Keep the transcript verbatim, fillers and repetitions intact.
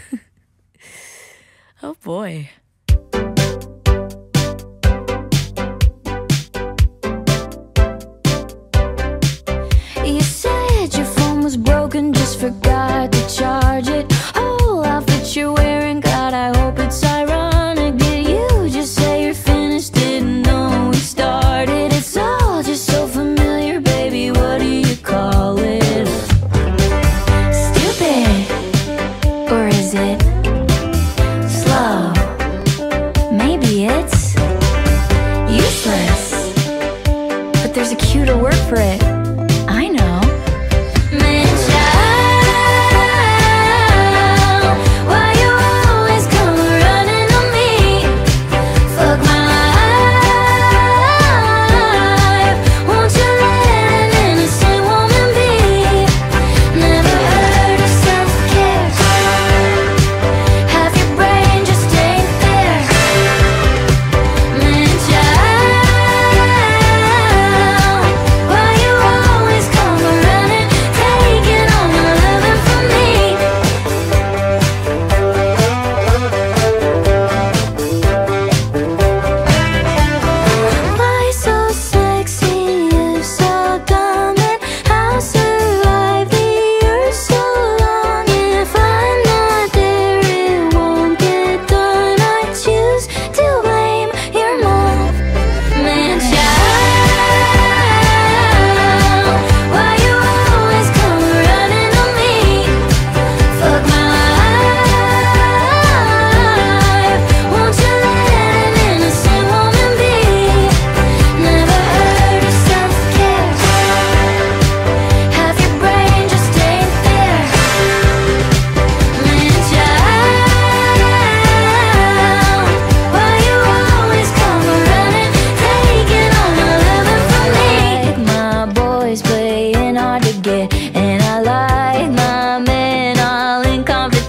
Oh boy. You said your phone was broken, just forgot to charge it. Whole outfit you're wearing, God, I hope it's ironic. Did you just say you're finished? Didn't know we started. It's all just so familiar, baby, what do you call it? Stupid, or is it slow? Maybe it's useless, but there's a cuter word for it. I know. Man child, why you always come running on me? Fuck my life. Won't you let an innocent woman be? Never heard of self-care. Half your brain just ain't there. Man child, why you always come running, taking all my loving from me? Why so sexy, you so dumb, and how survive the earth so long? If I'm not there, it won't get done. I choose to blame your mom. Man child, why you always come running on me? Fuck my life. Won't you let an innocent woman be? Never heard of self-care. Half your brain just ain't there. Man child, why you always come running, taking all my loving from me? Like my boys playing hard to get, and I like my men all in confidence.